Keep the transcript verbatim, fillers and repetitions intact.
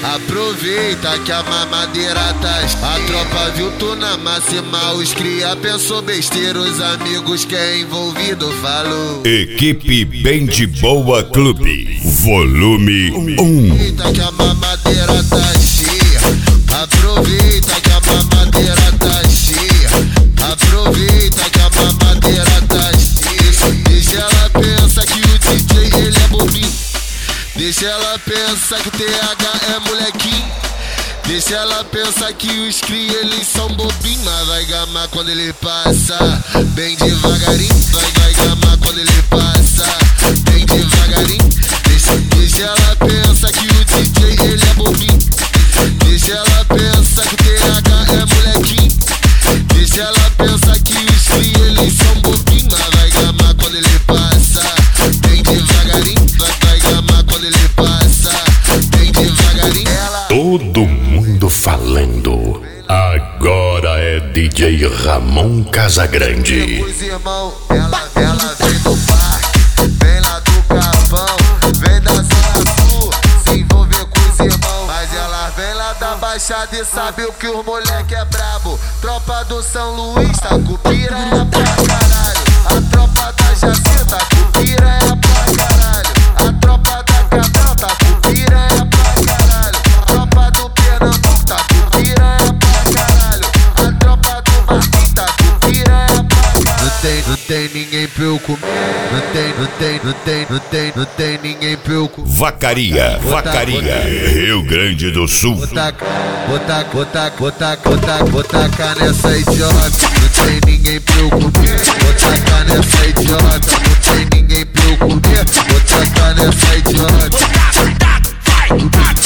Aproveita que a mamadeira tá. A tropa viu tu na máxima. Os cria pensou besteira. Os amigos que é envolvido falou. Equipe Bem de Boa Clube, volume um. Aproveita que a mamadeira tá cheia. Aproveita que a mamadeira tá cheia. Aproveita que a mamadeira tá cheia. Deixa ela pensar que o D J ele é bobinho. Deixa ela pensar que o T H é molequinho. Deixa ela pensar que os cria eles são bobinhos. Mas vai gamar quando ele passa, bem devagarinho. Vai, vai gamar quando ele passa, bem devagarinho. Deixa, deixa ela pensar que o D J ele é bobinho. Deixa ela pensar que o T H é molequinho. Deixa ela pensar que os cria eles são bobinhos. Mas vai gamar quando ele passa, bem devagarinho. Vai, vai gamar quando ele passa, bem devagarinho. Ela... Todo mundo falando. Agora é D J Ramon Casagrande. Os irmãos, ela, ela vem do parque, vem lá do Capão, vem da Zona Sul, se envolver com os irmãos. Mas ela vem lá da Baixada e sabe o que os moleque é brabo. Tropa do São Luís, tá com piranha pra caralho. A tropa da Jacinta, tá com piranha pra caralho. A tropa da Cabral, tá com piranha pra caralho. A tropa do Pernambuco, tá com piranha pra caralho. A tropa do Marquinhos, tá com piranha pra caralho. Não tem, não tem ninguém pra eu comer. Não tem, não tem, não tem, não tem, não tem ninguém pra eu comer. Vacaria, Vacaria, Rio Grande do Sul. Botar, botar, botar, botar, botar, botar nessa idiota. Não tem ninguém pra eu comer. Botar nessa idiota. Não tem ninguém pra eu comer. Botar nessa idiota.